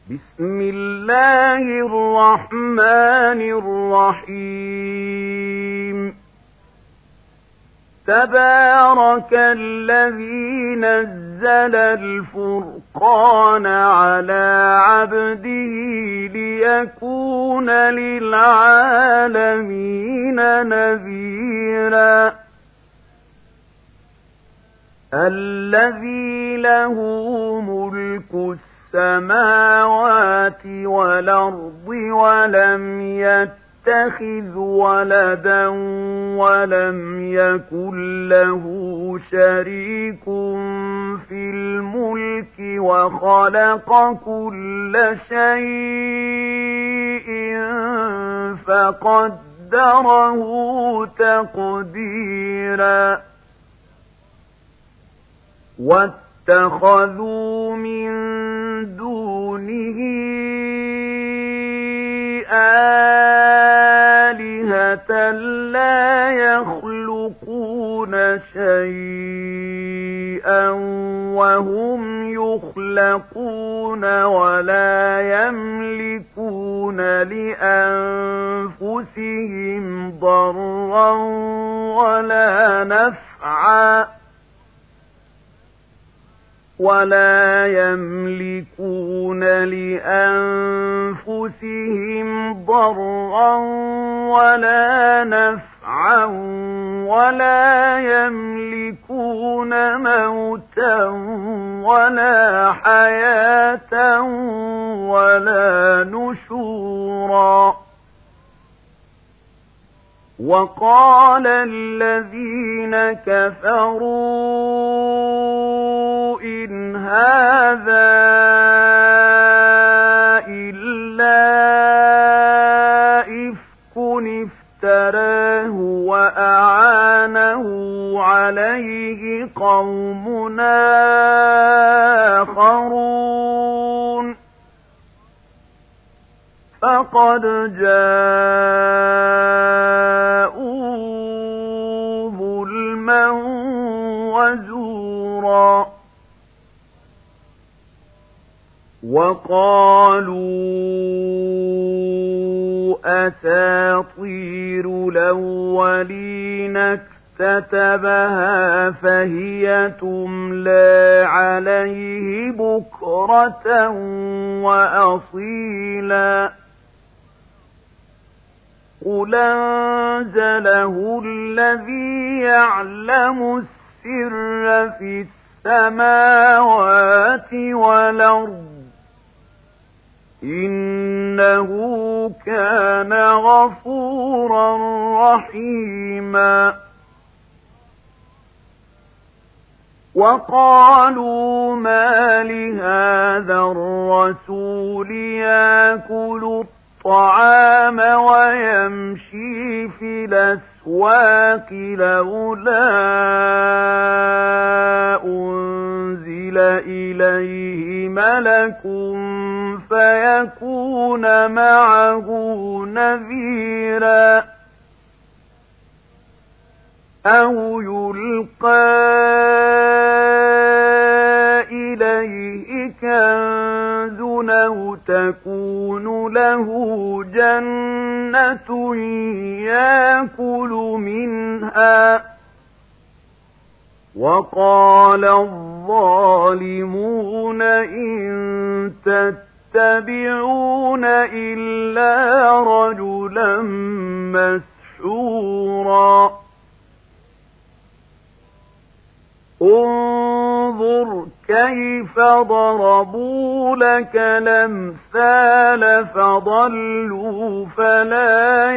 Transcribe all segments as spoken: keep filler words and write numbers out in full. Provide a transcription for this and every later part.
بسم الله الرحمن الرحيم تبارك الذي نزل الفرقان على عبده ليكون للعالمين نذيرا الذي له ملك السماوات والأرض ولم يتخذ ولدا ولم يكن له شريك في الملك وخلق كل شيء فقدره تقديرا واتخذوا من دونه آلهة لا يخلقون شيئا وهم يخلقون ولا يملكون لأنفسهم ضرا ولا نفعا ولا يملكون لأنفسهم ضرا ولا نفعا ولا يملكون موتا ولا حياة ولا نشورا وقال الذين كفروا إن هذا إلا إفك افتراه وأعانه عليه قوم آخرون فقد جاءوا ظلما وزورا وقالوا أساطير الأولين اكتتبها فهي تملى عليه بكرة وأصيلا قل أنزله الذي يعلم السر في السماوات والأرض إنه كان غفورا رحيما وقالوا ما لهذا الرسول يأكل الطعام ويمشي في الأسواق لولا أنزل إليه ملك فيكون معه نذيرا أو يلقى إليه كنز أو تكون له جنة يأكل منها وقال الظالمون إن تتبعون إلا رجلا مسحورا انظر كيف ضربوا لك الأمثال فضلوا فلا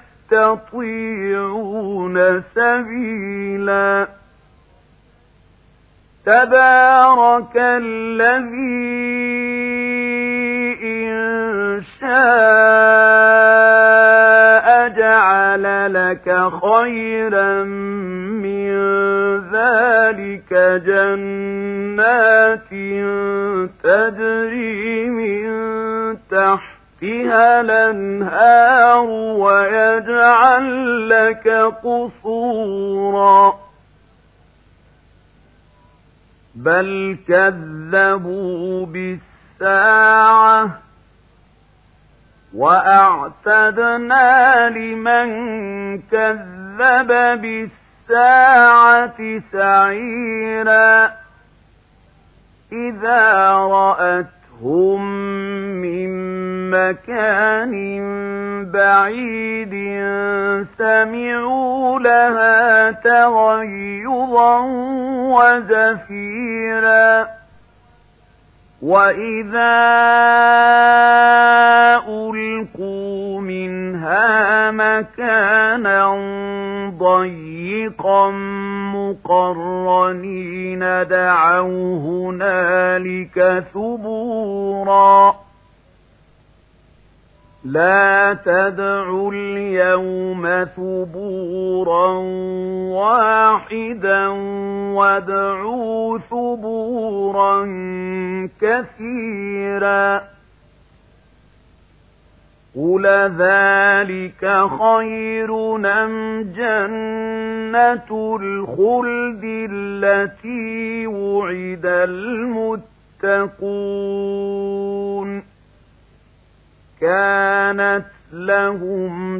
يستطيعون سبيلا تبارك الذي إن شاء جعل لك خيرا من ذلك جنات تجري من تحتها الأنهار ويجعل لك قصورا بل كذبوا بالساعة السَّاعَةِ وَأَعْتَدْنَا لِمَن كَذَّبَ بِالسَّاعَةِ سَعِيرًا إِذَا رَأَتْهُم مِّن مَّكَانٍ بَعِيدٍ سَمِعُوا لَهَا تَغَيُّظًا وَزَفِيرًا وَإِذَا أُلْقُوا مِنْهَا مَكَانًا ضَيِّقًا مُقَرَّنِينَ دَعَوْا هُنَالِكَ ثُبُورًا لَا تَدْعُوا الْيَوْمَ ثُبُورًا وَاحِدًا وَادْعُوا ثُبُورًا كَثِيرًا قُلْ ذَلِكَ خَيْرٌ أَمْ جَنَّةُ الْخُلْدِ الَّتِي وُعِدَ الْمُتَّقُونَ كَانَتْ لَهُمْ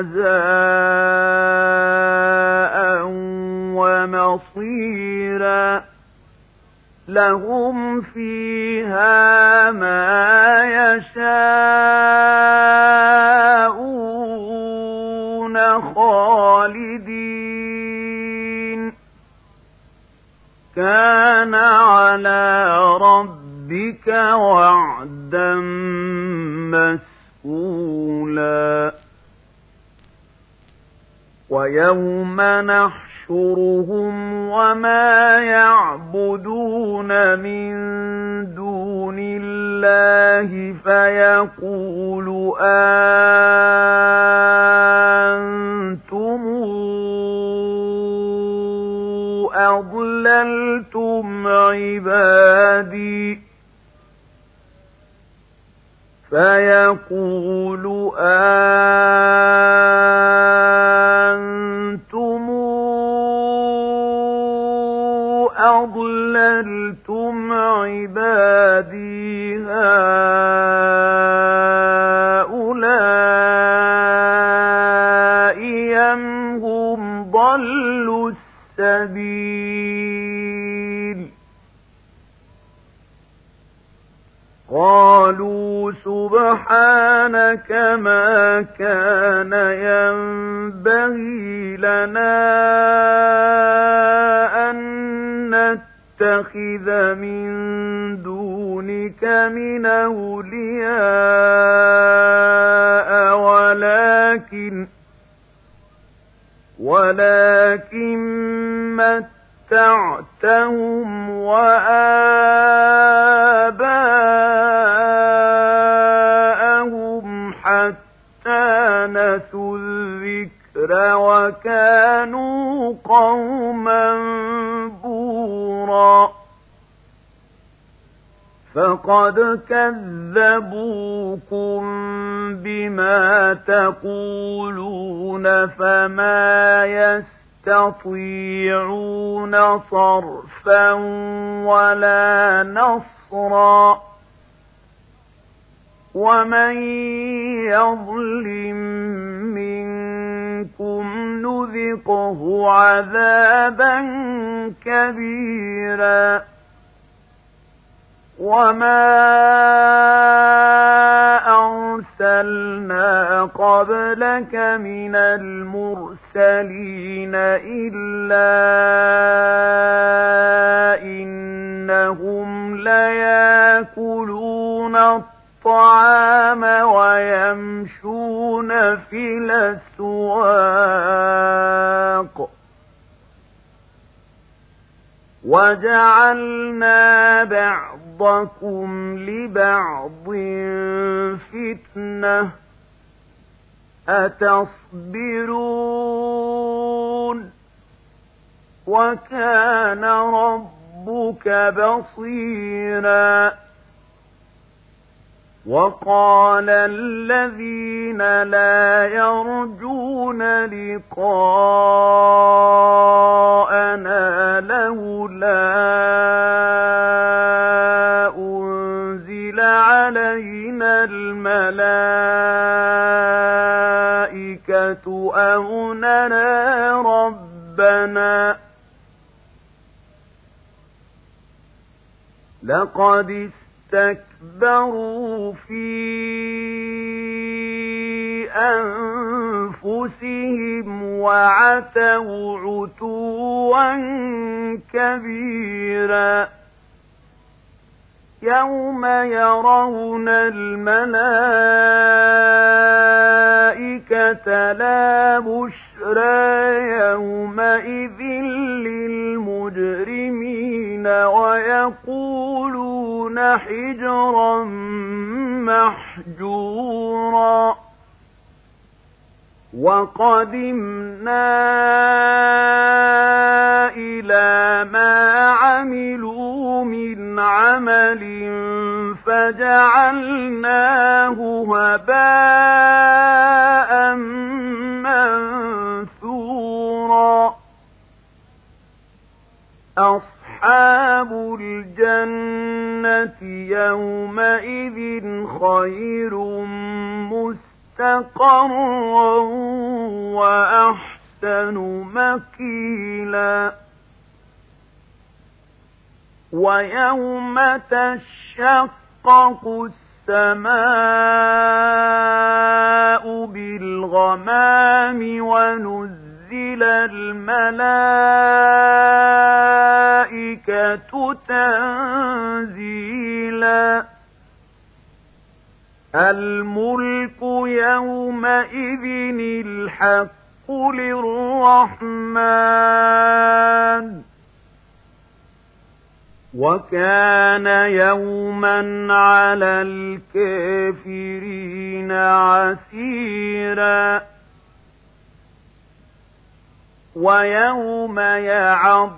جَزَاءً وَمَصِيرًا لَهُمْ فِيهَا مَا يَشَاءُونَ خَالِدِينَ كَانَ عَلَى رَبِّكَ وَعْدًا مسؤولا وَيَوْمَ نَحْشُرُهُمْ وَمَا يَعْبُدُونَ مِن دُونِ اللَّهِ فَيَقُولُ أَأَنتُمْ أَضْلَلْتُمْ عِبَادِي فَيَقُولُ أَأَنتُمْ أَضْلَلْتُمْ عِبَادِي هَؤُلَاءِ أَمْ هُمْ ضَلُّوا السَّبِيلَ قَالُوا سُبْحَانَكَ مَا كَانَ يَنبَغِي لَنَا أَن نَّتَّخِذَ مِن دُونِكَ مِنْ أَوْلِيَاءَ وَلَكِنْ وَلَكِنْ مَتَّعْتَهُمْ وَآبَاءَهُمْ حَتَّىٰ نَسُوا الذِّكْرَ وَكَانُوا قَوْمًا بُورًا فَقَدْ كَذَّبُوكُم بِمَا تَقُولُونَ فَمَا يَسْتَطِيعُونَ صَرْفًا وَلَا نَصْرًا وَمَن يَظْلِم مِّنكُمْ نُذِقْهُ عَذَابًا كَبِيرًا وَمَا أَرْسَلْنَا قَبْلَكَ مِنَ الْمُرْسَلِينَ إِلَّا إِنَّهُمْ لَيَأْكُلُونَ الطَّعَامَ وَيَمْشُونَ فِي الْأَسْوَاقِ وَجَعَلْنَا بَعْضَكُمْ لِبَعْضٍ فِتْنَةً أَتَصْبِرُونَ وَكَانَ رَبُّكَ بَصِيرًا وَقَالَ الَّذِينَ لَا يَرْجُونَ لِقَاءَنَا لَوْلَا أُنزِلَ علينا الملائكة أو نرى ربنا لقد استكبروا في أنفسهم وعتوا عتوا كبيرا يوم يرون الملائكة لا بشرى يومئذ للمجرمين ويقولون حجرا محجورا وقدمنا إلى ما عملوا من عمل فجعلناه هباء منثورا أصحاب الجنة يومئذ خير مستقرا وأحسن مقيلا ويوم تشقق السماء بالغمام ونزل الملائكة تنزيلا الملك يومئذ الحق للرحمن وكان يوما على الكافرين عسيرا ويوم يعض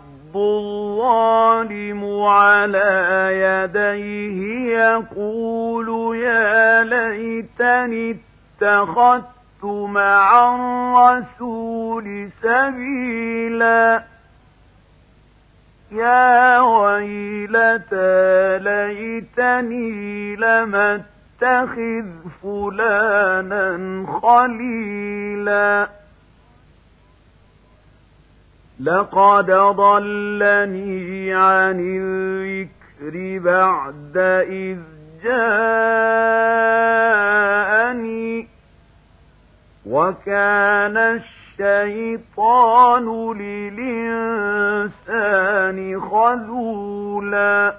الظالم على يديه يقول يا ليتني اتخذت مع الرسول سبيلا يا ويلتى ليتني لم اتخذ فلانا خليلا لقد ضلني عن الذكر بعد إذ جاءني وكان الشيطان للإنسان خذولا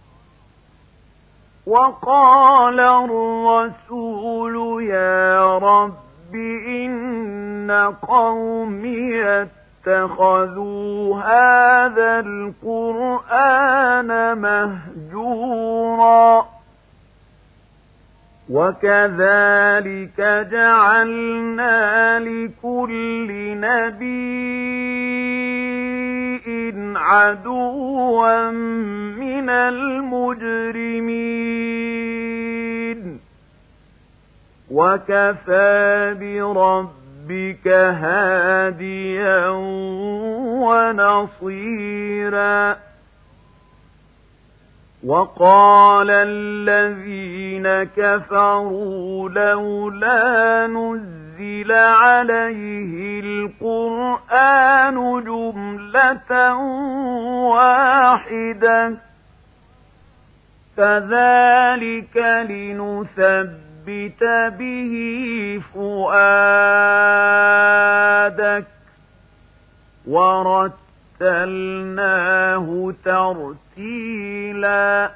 وقال الرسول يا رب إن قومي اتخذوا هذا القرآن مهجورا وكذلك جعلنا لكل نبي عدوا من المجرمين وكفى بربك هاديا ونصيرا وقال الذين كفروا لولا نزل عليه القرآن جملة واحدة كذلك لنثبت به فؤادك ورتلناه ترتيلا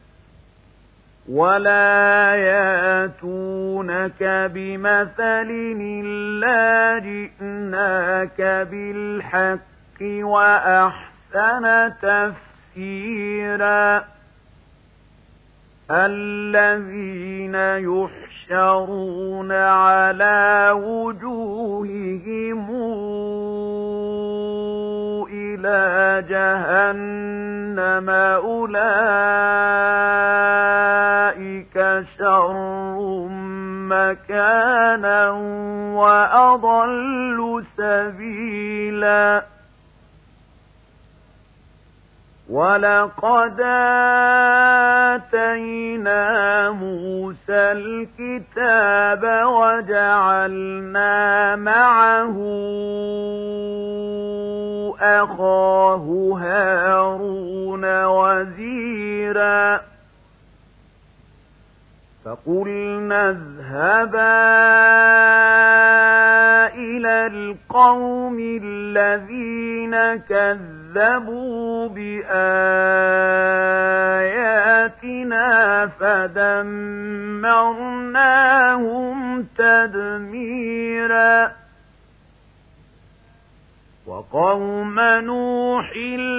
ولا ياتونك بمثل إلا جئناك بالحق وأحسن تفسيرا الذين يحشرون على وجوههم إلى جهنم أولئك شر مكانا وأضل سبيلا وَلَقَدْ آتَيْنَا مُوسَى الْكِتَابَ وَجَعَلْنَا مَعَهُ أَخَاهُ هَارُونَ وَزِيرًا فَقُلْنَا اذْهَبَا إِلَى الْقَوْمِ الَّذِينَ كَذَّبُوا بِآيَاتِنَا فَدَمَّرْنَاهُمْ تَدْمِيرًا وَقَوْمَ نُوحٍ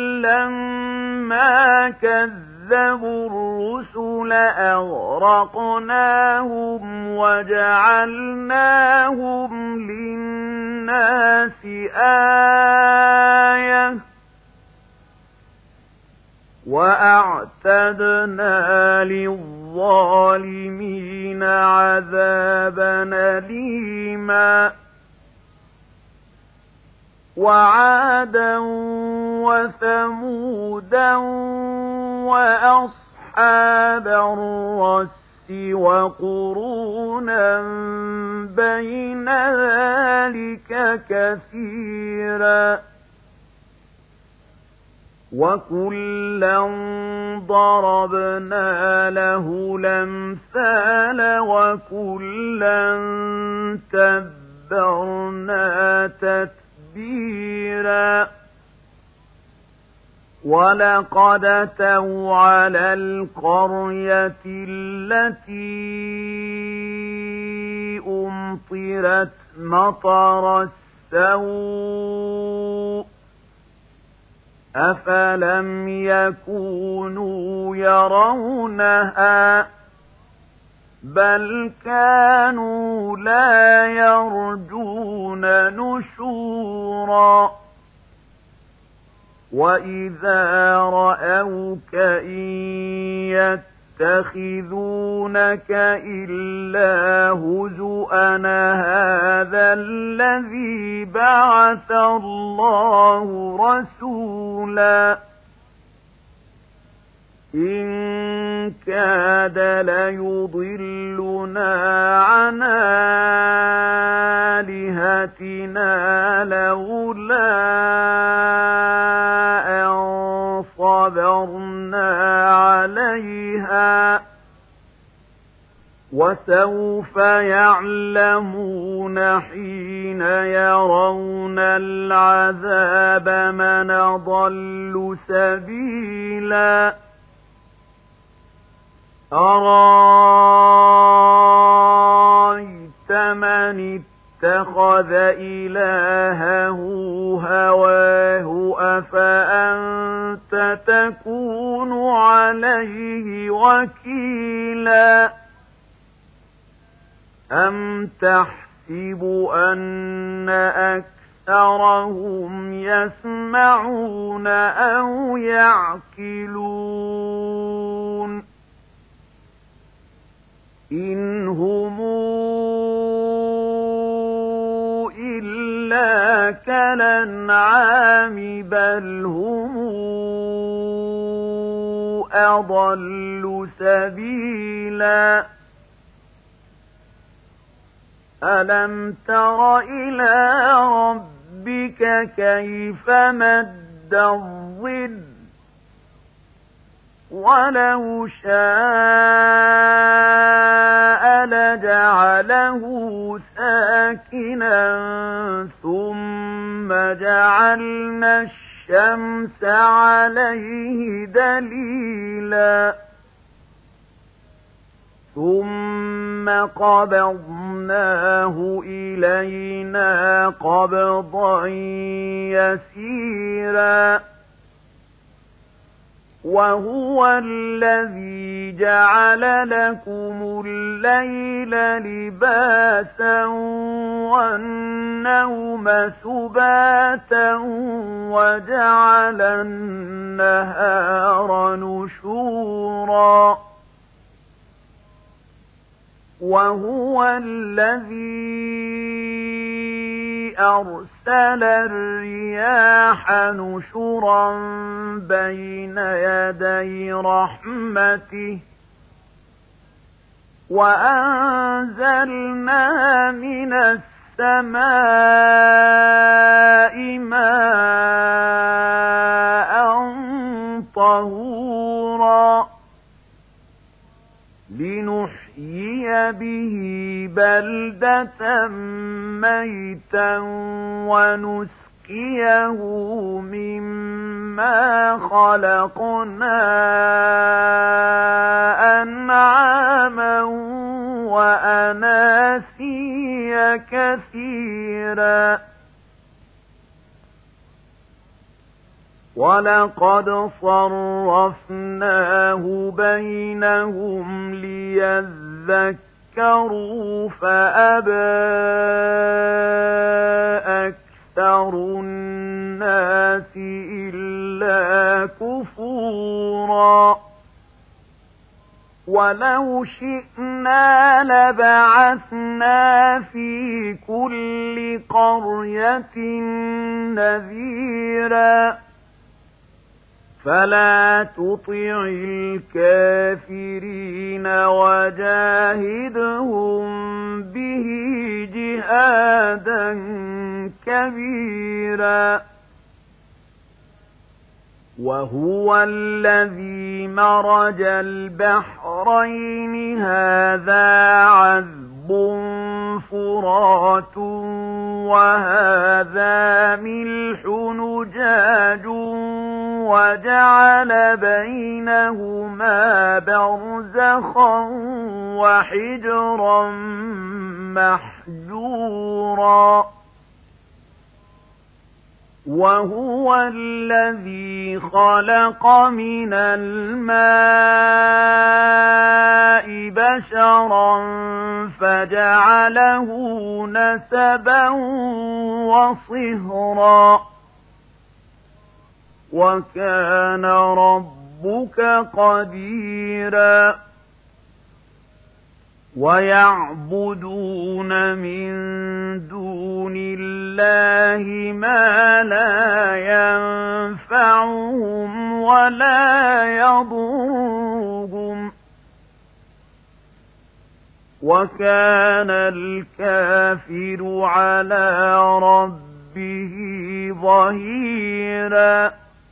لَمَّا كَذَّبُوا كَذَّبُوا الرُّسُلَ أَغْرَقْنَاهُمْ وَجَعَلْنَاهُمْ لِلنَّاسِ آيَةً وَأَعْتَدْنَا لِلظَّالِمِينَ عَذَابًا أَلِيمًا وَعَادًا وَثَمُودًا وَأَصْحَابَ الرَّسِّ وَقُرُونًا بَيْنَ ذَلِكَ كَثِيرًا وَكُلًّا ضَرَبْنَا لَهُ الْأَمْثَالَ وَكُلًّا تَبَّرْنَا تَتْبِيرًا وَلَقَدْ أَتَوْا عَلَى الْقَرْيَةِ الَّتِي أُمْطِرَتْ مَطَرَ السَّوْءِ أَفَلَمْ يَكُونُوا يَرَوْنَهَا بَلْ كَانُوا لَا يَرْجُونَ نُشُورًا وَإِذَا رَأَوْكَ إِن يَتَّخِذُونَكَ إِلَّا هُزُوًا هَذَا الَّذِي بَعَثَ اللَّهُ رَسُولًا إِن كَادَ لَيُضِلُّنَا عَنْ آلِهَتِنَا لَوْلَا أَن صَبَرْنَا عَلَيْهَا وَسَوْفَ يَعْلَمُونَ حِينَ يَرَوْنَ الْعَذَابَ مَنْ أَضَلُّ سَبِيلًا أَرَأَيْتَ مَنِ اتَّخَذَ إِلَٰهَهُ هَوَاهُ أَفَأَنتَ تَكُونُ عَلَيْهِ وَكِيلًا أَمْ تَحْسِبُ أَنَّ أَكْثَرَهُمْ يَسْمَعُونَ أَوْ يَعْقِلُونَ إِنْ هُمْ إِلَّا كَالْأَنْعَامِ بَلْ هُمْ أَضَلُّ سَبِيلًا أَلَمْ تَرَ إِلَى رَبِّكَ كَيْفَ مَدَّ الظِّلَّ وَلَوْ شَاءَ لَجَعَلَهُ سَاكِنًا ثُمَّ جَعَلْنَا الشَّمْسَ عَلَيْهِ دَلِيلًا ثُمَّ قَبَضْنَاهُ إِلَيْنَا قَبْضًا يَسِيرًا وَهُوَ الَّذِي جَعَلَ لَكُمُ اللَّيْلَ لِبَاسًا وَالنَّوْمَ سُبَاتًا وَجَعَلَ النَّهَارَ نُشُورًا وَهُوَ الَّذِي أرسل الرياح نشرا بين يدي رحمته وأنزلنا من السماء ماء طهورا لنحيي به بلدة ميتا ونسقيه مما خلقنا أنعاما وأناسيا كثيرا ولقد صرفناه بينهم ليذكروا فأبى أكثر الناس إلا كفورا ولو شئنا لبعثنا في كل قرية نذيرا فلا تطع الكافرين وجاهدهم به جهادا كبيرا وهو الذي مرج البحرين هذا عذب فرات وهذا ملح نجاج وجعل بينهما برزخا وحجرا محجورا وهو الذي خلق من الماء بشرا فجعله نسبا وصهرا وكان ربك قديرا ويعبدون من دون الله ما لا ينفعهم ولا يضرهم وكان الكافر على ربه ظهيرا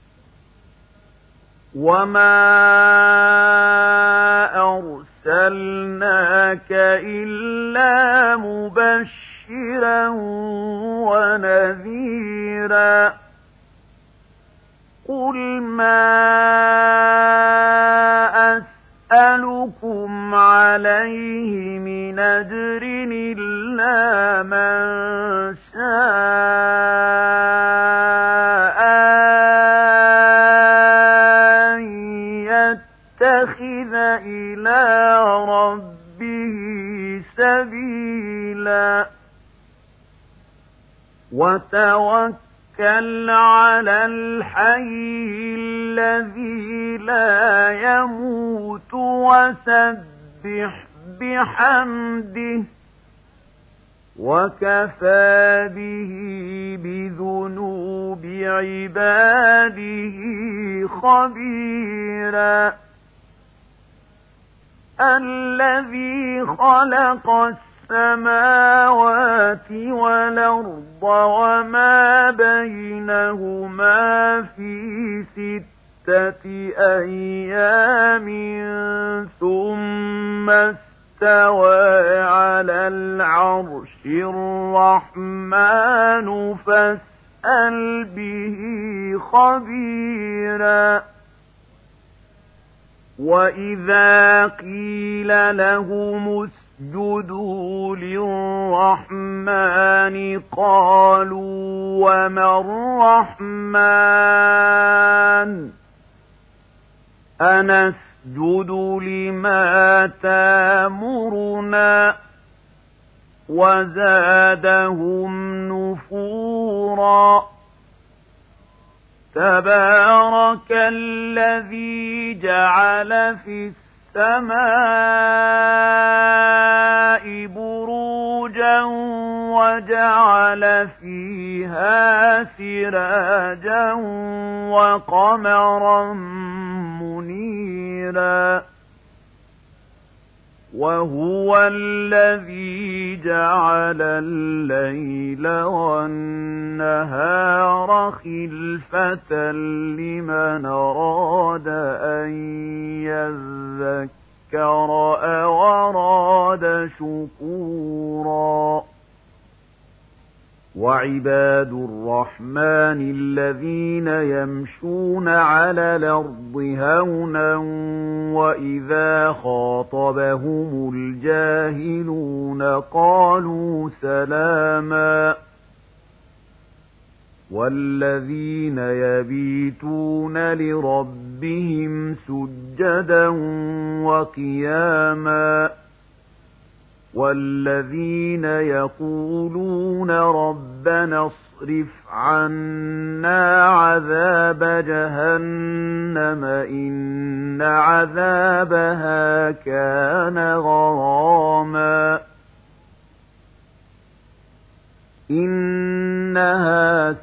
وما أرسلناك إلا مبشرا ونذيرا قل ما أسألكم عليه من أجر إلا من شاء يتخذ إلى ربه سبيلا وتوكل على الحي الذي لا يموت وسبح بحمده وكفى به بذنوب عباده خبيرا الذي خلق السماوات والأرض وما بينهما في ستة أيام ثم استوى على العرش الرحمن فاسأل به خبيرا وإذا قيل لهم اسجدوا للرحمن قالوا وما الرحمن أنسجد لما تامرنا وزادهم نفورا تبارك الذي جعل في السماء بروجا وجعل فيها سراجا وقمرا منيرا وهو الذي جعل الليل والنهار خلفة لمن أراد أن يذكر أو أراد شكورا وعباد الرحمن الذين يمشون على الأرض هونا وإذا خاطبهم الجاهلون قالوا سلاما والذين يبيتون لربهم سجدا وقياما والذين يقولون ربنا اصرف عنا عذاب جهنم إن عذابها كان غراما إنها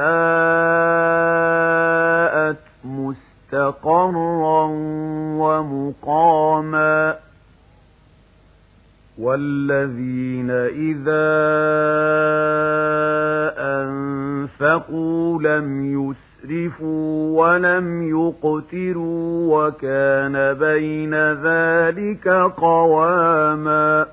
ساءت مستقرا ومقاما والذين إذا أنفقوا لم يسرفوا ولم يقتروا وكان بين ذلك قواما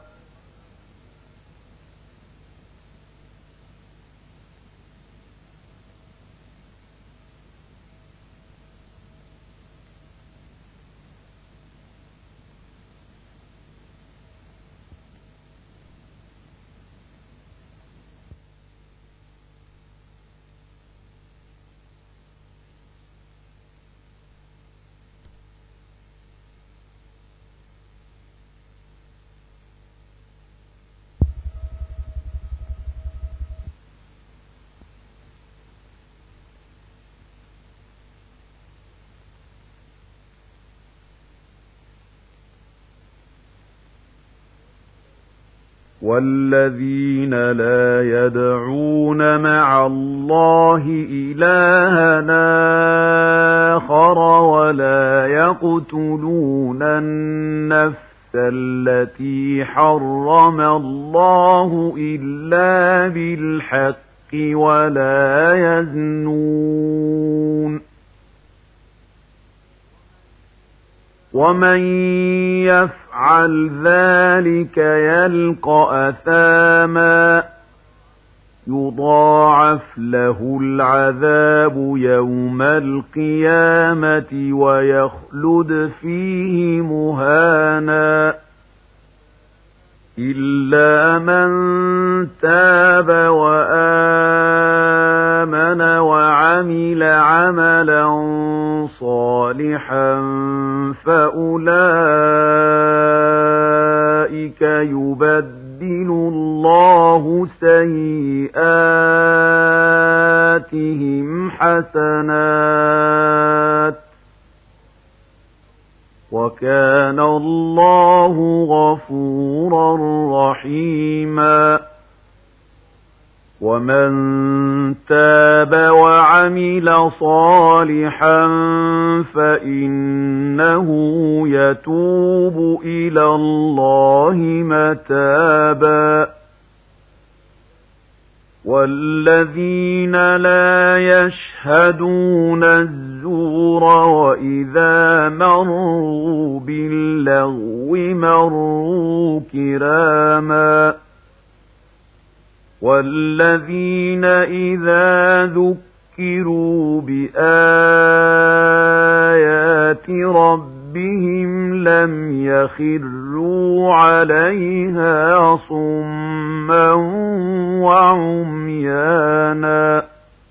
والذين لا يدعون مع الله إلهنا آخر ولا يقتلون النفس التي حرم الله إلا بالحق ولا يزنون ومن يفعل ذلك يلقى أثاما يضاعف له العذاب يوم القيامة ويخلد فيه مهانا إلا من تاب وآمن وعمل عملا صالحا فأولئك يبدل الله سيئاتهم حسنات وكان الله غفورا رحيما ومن تاب وعمل صالحا فإنه يتوب إلى الله متابا والذين لا يشهدون الزور وإذا مروا باللغو مروا كراما والذين إذا ذكروا بآيات ربهم لم يخروا عليها صما وعميانا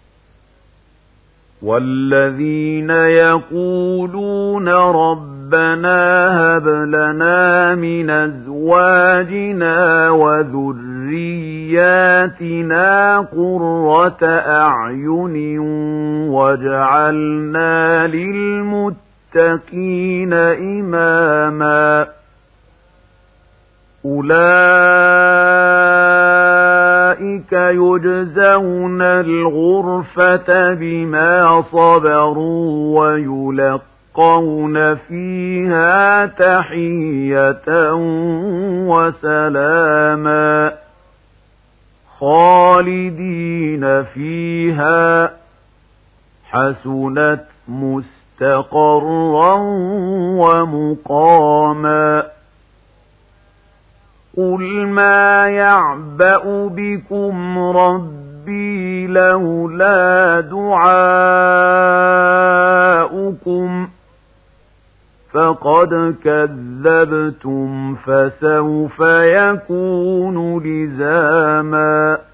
والذين يقولون ربنا هب لنا من أزواجنا وذرياتنا قرة أعين واجعلنا للمتقين إماما أولئك يجزون الغرفة بما صبروا ويلقون فيها تحية وسلاما خالدين فيها حسنت مستقرا ومقاما قل ما يعبأ بكم ربي لولا دعاؤكم فقد كذبتم فسوف يكون لزاما